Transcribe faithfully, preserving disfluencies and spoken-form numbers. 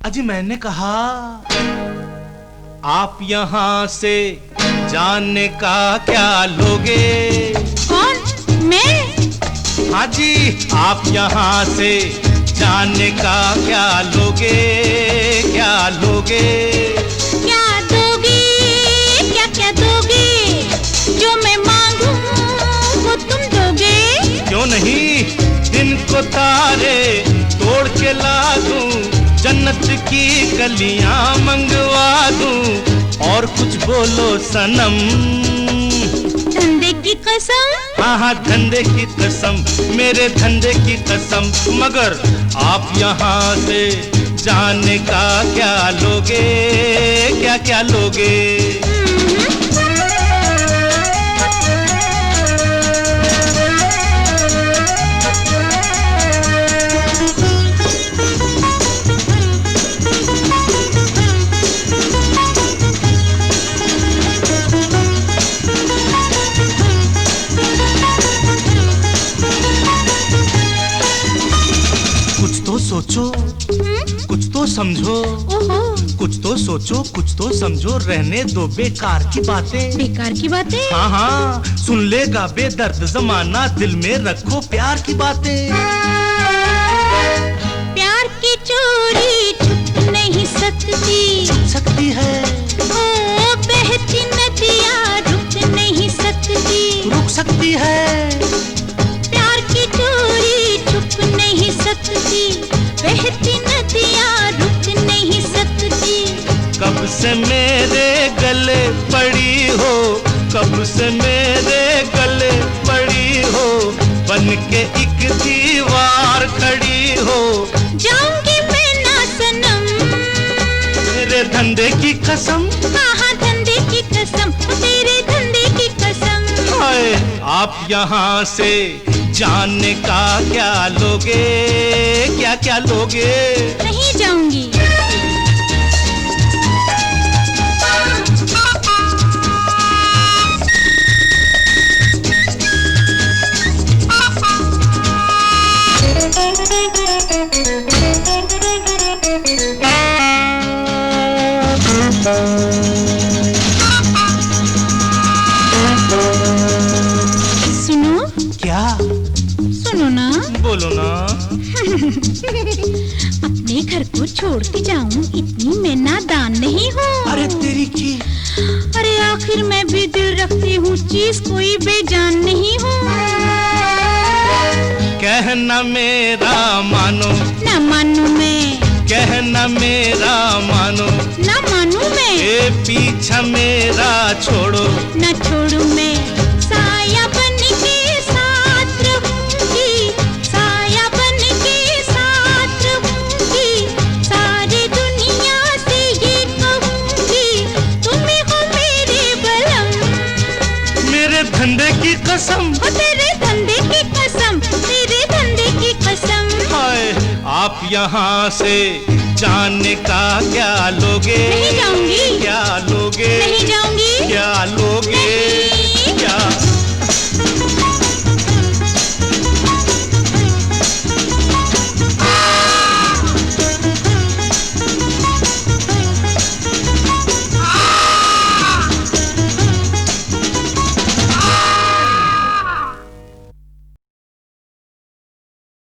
अजी मैंने कहा आप यहाँ से जाने का क्या लोगे? कौन? मैं? हाँ जी, आप यहाँ से जाने का क्या लोगे? क्या लोगे? क्या दोगे? क्या क्या दोगे? जो मैं मांगूं वो तुम दोगे? क्यों नहीं, दिन को तारे तोड़ के ला दूं, जन्नत की गलियां मंगवा दूं, और कुछ बोलो सनम। धंधे की कसम? हाँ हाँ धंधे की कसम, मेरे धंधे की कसम। मगर आप यहाँ से जाने का क्या लोगे? क्या क्या लोगे? कुछ तो सोचो, कुछ तो समझो, कुछ तो सोचो, कुछ तो समझो, रहने दो बेकार की बातें। बेकार की बातें? हाँ हाँ सुन लेगा बेदर्द जमाना, दिल में रखो प्यार की बातें। प्यार की चोरी छुप नहीं सकती। छुप सकती है। ओ बहती नदियाँ रुक नहीं सकती। रुक सकती है। प्यार की चोरी छुप नहीं सकती, बहती नदियाँ रुक नहीं सकती। कब से मेरे गले पड़ी हो, कब से मेरे गले पड़ी हो, बन के एक दीवार खड़ी हो। जाऊंगी मैं ना सनम, तेरे धंधे की कसम। हाँ हाँ धंधे की कसम, तेरे धंधे की कसम। हाय आप यहाँ से जाने का क्या लोगे? क्या क्या लोगे? नहीं जाऊंगी। सुनो। क्या? सुनो ना। बोलो ना। अपने घर को छोड़ के जाऊं इतनी मैं नादान नहीं हूँ। अरे तेरी की। अरे आखिर मैं भी दिल रखती हूँ, चीज कोई बेजान नहीं हूँ। कहना मेरा मानो, ना मानू मैं। कहना मेरा मानो, ना मानू मैं। ए पीछा मेरा छोड़ो, ना छोड़ू मैं। साया बन के साथ रहूंगी, साया बन के साथ रहूंगी, सारी दुनिया से ये कहूंगी, तुम ही हो मेरे बलम। मेरे धंधे की कसम। ओ तेरे धंधे की कसम, तेरे धंधे की कसम। हाय आप यहाँ से जाने का क्या लोगे? नहीं जाऊंगी। क्या लोगे? नहीं जाऊंगी। क्या लोगे? नहीं। क्या